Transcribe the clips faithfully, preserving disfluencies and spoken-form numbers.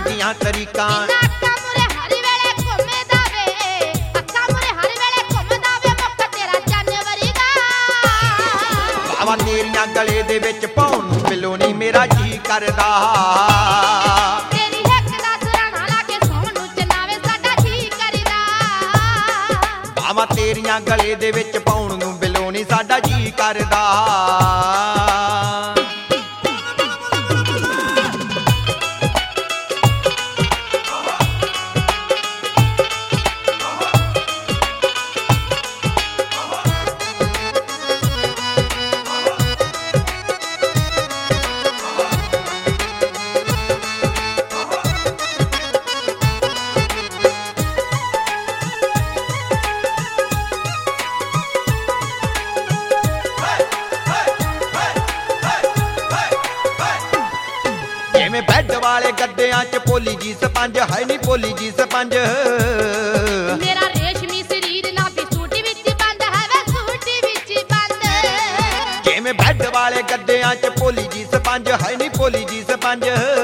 ਦੀਆਂ ਤਰੀਕਾਂ। ਅੱਖਾਂ ਮੁਰੇ ਹਰ ਵੇਲੇ ਘੁੰਮਦਾ ਵੇ, ਅੱਖਾਂ ਮੁਰੇ ਹਰ ਵੇਲੇ ਘੁੰਮਦਾ ਵੇ, ਮੁੱਖ ਤੇਰਾ ਚੰਨ ਵਰਗਾ। ਬਾਵਾ ਤੇਰੀਆਂ ਗਲੇ ਦੇ ਵਿੱਚ ਪਾਉਣ ਨੂੰ ਬਿੱਲੋ ਨੀ ਮੇਰਾ ਜੀ ਕਰਦਾ। ਤੇਰੀ ਹਿੱਕ ਦਾ ਸਰਾਣਾ ਲਾ ਕੇ ਸੌਣ ਨੂੰ ਚਨਾਵੇ ਸਾਡਾ ਜੀ ਕਰਦਾ। ਬਾਵਾ ਤੇਰੀਆਂ ਗਲੇ ਦੇ ਵਿੱਚ ਪਾਉਣ ਨੂੰ ਬਿੱਲੋ ਨੀ ਸਾਡਾ ਜੀ ਕਰਦਾ। ਜਿਵੇਂ ਬੈੱਡ ਵਾਲੇ ਗੱਦਿਆਂ 'ਚ ਪੋਲੀ ਜੀ ਸਪੰਜ ਹੈ ਨੀ ਪੋਲੀ ਜੀ ਸਪੰਜ। ਮੇਰਾ ਰੇਸ਼ਮੀ ਸਰੀਰ ਨਾਭੀ ਸੂਟ ਵਿੱਚ ਬੰਦ ਹੈ ਵੇ ਸੂਟ ਵਿੱਚ ਬੰਦ। ਜਿਵੇਂ ਬੈੱਡ ਵਾਲੇ ਗੱਦਿਆਂ 'ਚ ਪੋਲੀ ਜੀ ਸਪੰਜ ਹੈ ਨੀ ਪੋਲੀ ਜੀ ਸਪੰਜ।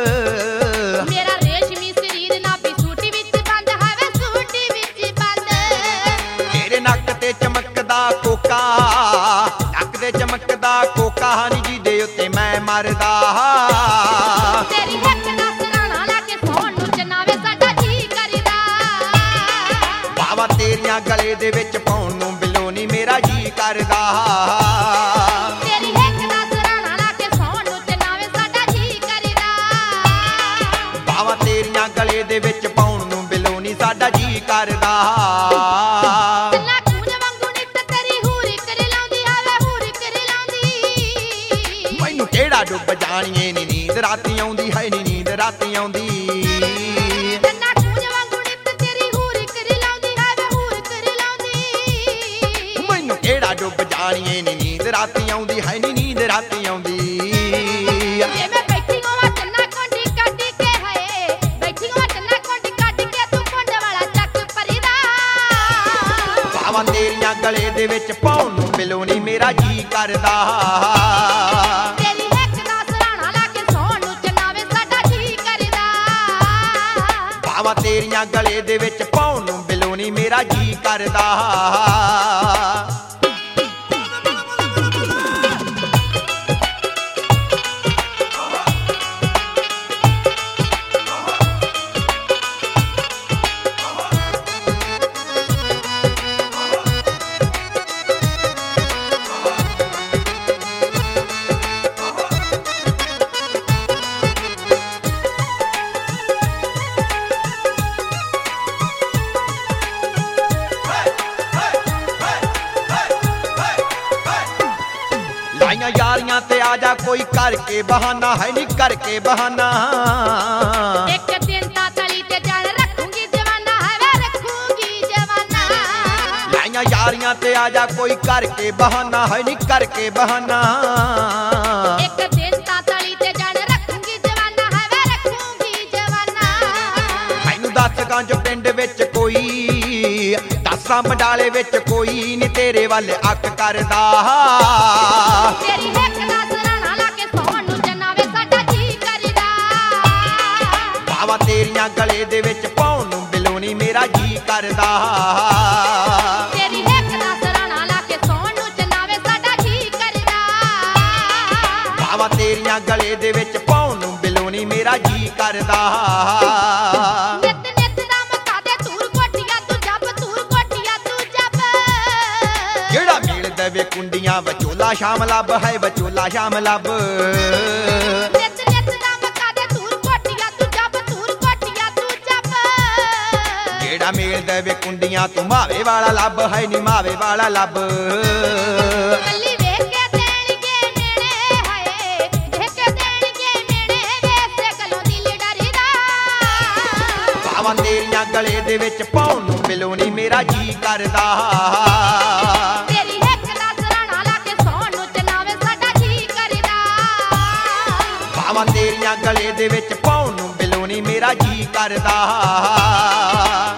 ਮੇਰਾ ਰੇਸ਼ਮੀ ਸਰੀਰ ਨਾਭੀ ਸੂਟ ਵਿੱਚ ਬੰਦ ਹੈ ਵੇ ਸੂਟ ਵਿੱਚ ਬੰਦ। ਤੇਰੇ ਨੱਕ ਤੇ ਚਮਕਦਾ ਕੋਕਾ, ਨੱਕ ਤੇ ਚਮਕਦਾ ਕੋਕਾ ਨੀ ਜਿਹਦੇ ਉੱਤੇ ਮੈਂ ਮਰਦਾ। ਤੇਰੀ ਹਿੱਕ ਦਾ ਸਰਾਣਾ ਲਾ ਕੇ ਸੌਣ ਨੂੰ ਚਨਾਵੇ ਸਾਡਾ ਜੀ ਕਰਦਾ। ਬਾਵਾ ਤੇਰੀਆਂ ਗਲੇ ਦੇ ਵਿੱਚ ਪਾਉਣ ਨੂੰ ਬਿੱਲੋ ਨੀ ਮੇਰਾ ਜੀ ਕਰਦਾ। ਤੇਰੀ ਹਿੱਕ ਦਾ ਸਰਾਣਾ ਲਾ ਕੇ ਸੌਣ ਨੂੰ ਚਨਾਵੇ ਸਾਡਾ ਜੀ ਕਰਦਾ। ਬਾਵਾ ਤੇਰੀਆਂ ਗਲੇ ਦੇ ਵਿੱਚ ਪਾਉਣ ਨੂੰ ਬਿੱਲੋ ਨੀ ਸਾਡਾ ਜੀ ਕਰਦਾ। ਚੱਲਾ ਖੂਨ ਵਾਂਗੂ ਨਿੱਤ ਤੇਰੀ ਹੂਰ ਕਰ ਲਾਉਂਦੀ ਆਵੇ ਹੂਰ ਕਰ ਲਾਉਂਦੀ। ਮੈਨੂੰ ਕਿਹੜਾ ਡੁੱਬ ਜਾਣੀਏ ਨੀ ਨੀਂਦ ਰਾਤੀ ਆਉਂਦੀ ਹੈ ਨੀ ਨੀਂਦ ਰਾਤੀ ਆਉਂਦੀ। ਚੱਲਾ ਖੂਨ ਵਾਂਗੂ ਨਿੱਤ ਤੇਰੀ ਹੂਰ ਕਰ ਲਾਉਂਦੀ ਆਵੇ ਹੂਰ ਕਰ ਲਾਉਂਦੀ। ਮੈਨੂੰ ਕਿਹੜਾ ਡੁੱਬ ਜਾਣੀਏ ਨੀ ਨੀਂਦ ਰਾਤੀ ਆਉਂਦੀ ਹੈ ਨੀ ਨੀਂਦ ਰਾਤੀ ਆਉਂਦੀ। ਜੇ ਮੈਂ ਬੈਠੀ ਹੋਵਾਂ ਚੰਨਾ ਕੋਂਡੀ ਕੱਢ ਕੇ ਹਏ, ਬੈਠੀ ਹੋਵਾਂ ਚੰਨਾ ਕੋਂਡੀ ਕੱਢ ਕੇ ਤੂੰ ਮੁੰਡ ਵਾਲਾ ਚੱਕ ਪਰੀਦਾ। ਬਾਵਾ ਤੇਰੀਆਂ ਗਲੇ ਦੇ ਵਿੱਚ ਪਾਉਣ ਨੂੰ ਬਿੱਲੋ ਨੀ ਮੇਰਾ ਜੀ ਕਰਦਾ। ਤੇਰੀ ਹਿੱਕ ਦਾ ਸਰਾਣਾ ਲਾ ਕੇ ਸੌਣ ਨੂੰ ਚਨਾਵੇ ਸਾਡਾ ਜੀ ਕਰਦਾ। ਬਾਵਾ ਤੇਰੀਆਂ ਗਲੇ ਦੇ ਵਿੱਚ ਪਾਉਣ ਨੂੰ ਬਿੱਲੋ ਨੀ ਮੇਰਾ ਜੀ ਕਰਦਾ। ਲਾਈਆਂ ਯਾਰੀਆਂ ਤੇ ਆ ਜਾ ਕੋਈ ਕਰਕੇ ਬਹਾਨਾ ਹੈ ਨੀ ਕਰਕੇ ਬਹਾਨਾ। ਇੱਕ ਦਿਨ ਤਾਂ ਤਲੀ ਤੇ ਜਾਨ ਰੱਖੂਗੀ ਜਵਾਨਾ ਹੈ ਵੇ ਰੱਖੂਗੀ ਜਵਾਨਾ। ਲਾਈਆਂ ਯਾਰੀਆਂ ਤੇ ਆ ਜਾ ਕੋਈ ਕਰਕੇ ਬਹਾਨਾ ਹੈ ਨੀ ਕਰਕੇ ਬਹਾਨਾ। ਇੱਕ ਦਿਨ ਤਾਂ ਤਲੀ ਤੇ ਜਾਨ ਰੱਖੂਗੀ ਜਵਾਨਾ ਹੈ ਵੇ ਰੱਖੂਗੀ ਜਵਾਨਾ। ਮੈਨੂੰ ਦੱਸ ਗੰਜ ਪਿੰਡ ਵਿੱਚ ਕੋਈ, ਦੱਸਾਂ ਮੰਡਾਲੇ ਵਿੱਚ ਕੋਈ ਨੀ ਤੇਰੇ ਵੱਲ ਅੱਖ ਕਰਦਾ। ਤੇਰੀ ਹਿੱਕ ਦਾ ਸਰਾਣਾ ਲਾ ਕੇ ਸੌਣ ਨੂੰ ਚਨਾਵੇ ਸਾਡਾ ਜੀ ਕਰਦਾ। ਬਾਵਾ ਤੇਰੀਆਂ ਗਲੇ ਦੇ ਵਿੱਚ ਪਾਉਣ ਨੂੰ ਬਿੱਲੋ ਨੀ ਮੇਰਾ ਜੀ ਕਰਦਾ। ਤੇਰੀ ਹਿੱਕ ਦਾ ਸਰਾਣਾ ਲਾ ਕੇ ਸੌਣ ਨੂੰ ਚਨਾਵੇ ਸਾਡਾ ਜੀ ਕਰਦਾ। ਬਾਵਾ ਤੇਰੀਆਂ ਗਲੇ ਦੇ ਵਿੱਚ ਪਾਉਣ ਨੂੰ ਬਿੱਲੋ ਨੀ ਮੇਰਾ ਜੀ ਕਰਦਾ। ਨਿੱਤ ਨਿੱਤ ਦਾ ਮਕਾ ਦੇ ਤੂਰ ਕੋਟੀਆਂ ਤੂੰ ਜੱਬ ਤੂਰ ਕੋਟੀਆਂ ਤੂੰ ਜੱਬ। ਜਿਹੜਾ ਮੇਲ ਦੇਵੇ ਕੁੰਡੀਆਂ ਵਿਚੋਲਾ ਸ਼ਾਮ ਲੱਭ ਹੈ ਵਿਚੋਲਾ ਸ਼ਾਮ ਲੱਭ। ਨਿੱਤ ਨਿੱਤ ਦਾ ਮਕਾ ਦੇ ਤੂਰ ਕੋਟੀਆਂ ਤੂੰ ਜੱਬ ਤੂਰ ਕੋਟੀਆਂ ਤੂੰ ਜੱਬ। ਜਿਹੜਾ ਮੇਲ ਦੇਵੇ ਕੁੰਡੀਆਂ ਤੂੰ ਮਾਵੇ ਵਾਲਾ ਲੱਭ ਹੈ ਨੀ ਮਾਵੇ ਵਾਲਾ ਲੱਭ। ਕੱਲੀ ਵੇਖ ਕੇ ਦੇਣਗੇ ਨੇੜੇ ਹਾਏ, ਦੇਖ ਕੇ ਦੇਣਗੇ ਨੇੜੇ ਵੇਸੇ ਗਲੋਂ ਦਿਲ ਡਰਦਾ। ਬਾਵਾ ਤੇਰੀਆਂ ਗਲੇ ਦੇ ਵਿੱਚ ਪਾਉਣ ਨੂੰ ਬਿੱਲੋ ਨੀ ਮੇਰਾ ਜੀ ਕਰਦਾ। ਤੇਰੀ ਹਿੱਕ ਦਾ ਸਰਾਣਾ ਲਾ ਕੇ ਸੌਣ ਨੂੰ ਚਨਾਵੇ ਸਾਡਾ ਜੀ ਕਰਦਾ। ਬਾਵਾ ਤੇਰੀਆਂ ਗਲੇ ਦੇ ਵਿੱਚ ਪਾਉਣ ਨੂੰ ਬਿੱਲੋ ਨੀ ਮੇਰਾ ਜੀ ਕਰਦਾ।